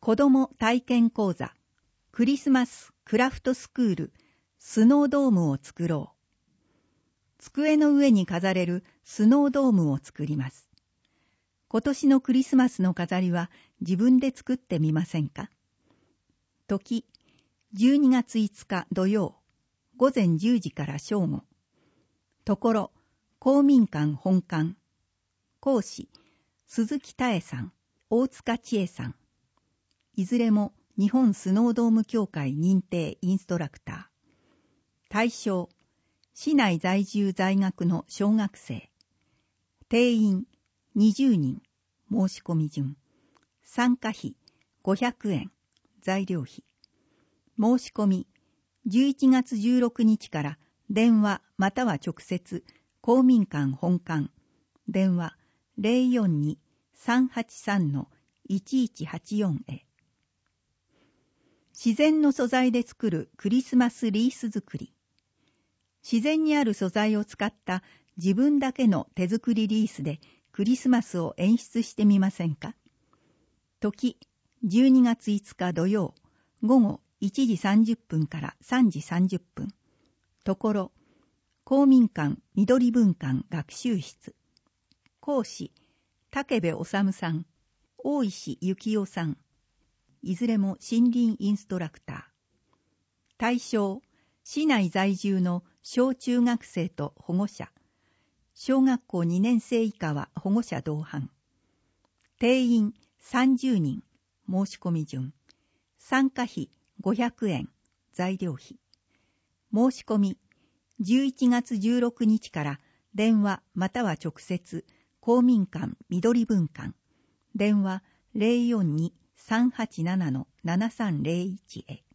子ども体験講座クリスマスクラフトスクールスノードームを作ろう。机の上に飾れるスノードームを作ります。今年のクリスマスの飾りは自分で作ってみませんか？時、12月5日土曜、午前10時から正午。ところ、公民館本館。講師、鈴木多江さん、大塚千恵さん。いずれも日本スノードーム協会認定インストラクター。対象、市内在住在学の小学生。定員20人、申し込み順。参加費500円、材料費。申し込み、11月16日から電話または直接、公民館本館、電話042-383-1184へ。自然の素材で作るクリスマスリース作り。自然にある素材を使った自分だけの手作りリースでクリスマスを演出してみませんか？時、12月5日土曜、午後1時30分から3時30分。ところ、公民館緑文館学習室。講師、武部治さん、大石幸夫さん。いずれも森林インストラクター。対象、市内在住の小中学生と保護者。小学校2年生以下は保護者同伴。定員30人、申し込み順。参加費500円、材料費。申し込み、11月16日から電話または直接、公民館緑文館、電話042-387-7301へ。